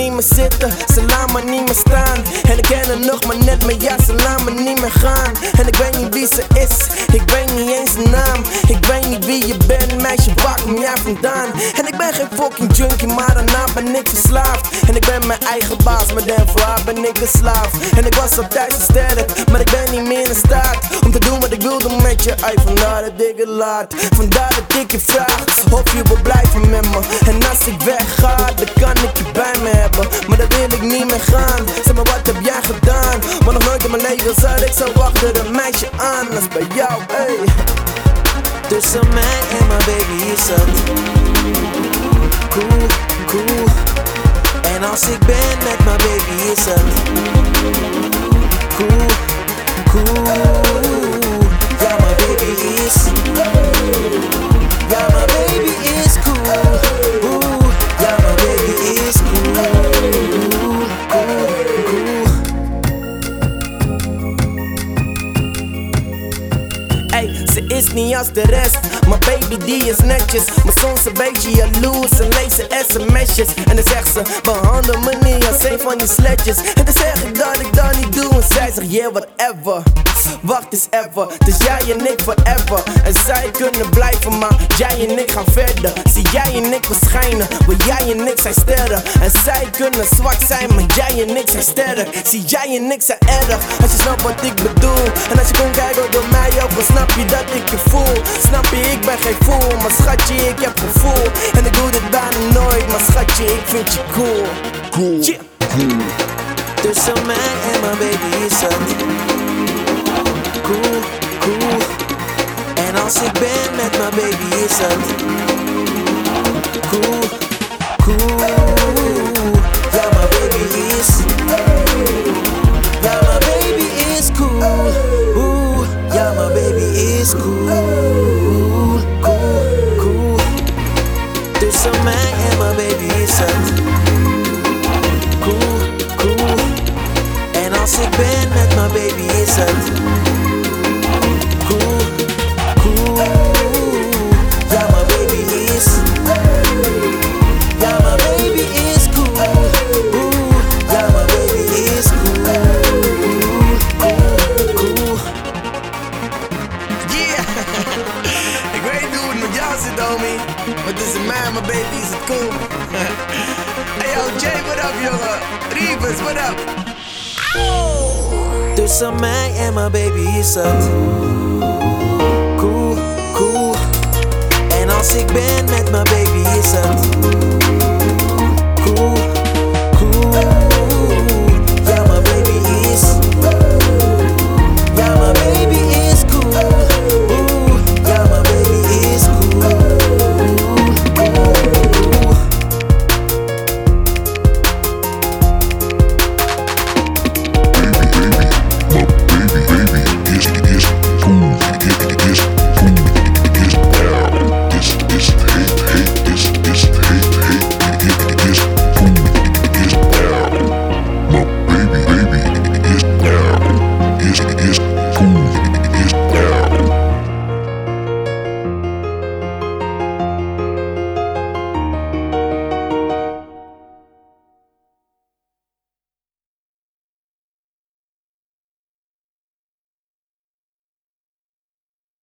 niet meer zitten, ze laat me niet meer staan. En ik ken haar nog maar net, maar ja, ze laat me niet meer gaan. En ik weet niet wie ze is, ik weet niet eens de naam. Ik weet niet wie je bent, meisje, waar kom jij vandaan? En ik ben geen fucking junkie, maar daarna ben ik verslaafd. En ik ben mijn eigen baas, maar dan voor haar ben ik een slaaf. En ik was altijd zo sterk, maar ik ben niet meer in staat om te doen wat ik wil doen met je. Ay, vandaar dat ik het laat, vandaar dat ik je vraag of je wil blijven met me. En als ik wegga, dan kan ik je bij me hebben, maar dat wil ik niet meer gaan. Zeg maar, wat heb jij gedaan? Maar nog nooit in mijn leven zat ik zo achter een meisje aan als bij jou, ey. Tussen mij en mijn baby is het cool, cool. En als ik ben met mijn baby is het cool, cool. Ja, mijn baby is ja, mijn baby is cool. Oeh, ja, mijn baby is cool, cool, cool. Ey, ze is niet als de rest, maar baby die is netjes. Maar soms een beetje jaloers en leest ze sms'jes. En dan zegt ze, behandel me niet als een van die sletjes. En dan zeg ik dat ik dat niet doe en zij zegt, yeah, whatever. Wacht eens even, dus jij en ik forever. En zij kunnen blijven, maar jij en ik gaan verder. Zie jij en ik verschijnen, want jij en ik zijn sterren. En zij kunnen zwak zijn, maar jij en ik zijn sterren. Zie jij en ik zijn erg, als je snapt wat ik bedoel. En als je kon kijken door mij ook, dan snap je dat ik je voel. Snap je, ik ben geen fool, maar schatje, ik heb gevoel. En ik doe dit bijna nooit, maar schatje, ik vind je cool. Cool, yeah. Cool. Tussen mij en mijn baby is het cool, cool. En als ik ben met mijn baby is het cool, cool. Ja, mijn baby is ja, mijn baby is cool. Oeh, ja, mijn baby is cool, cool, cool. Tussen mij en mijn baby is het cool, cool. En als ik ben met mijn baby is het cool, cool. Ja, mijn baby is ja, mijn baby is cool. Oeh, ja, mijn baby is cool, cool, cool. Yeah, ik weet niet hoe het met jou zit, homie, maar tussen mij en mijn baby is het cool. Hey yo, Jay, what up, jongen? Reavers, what up? Tussen mij en mijn baby is het cool, cool. En als ik ben met mijn baby is het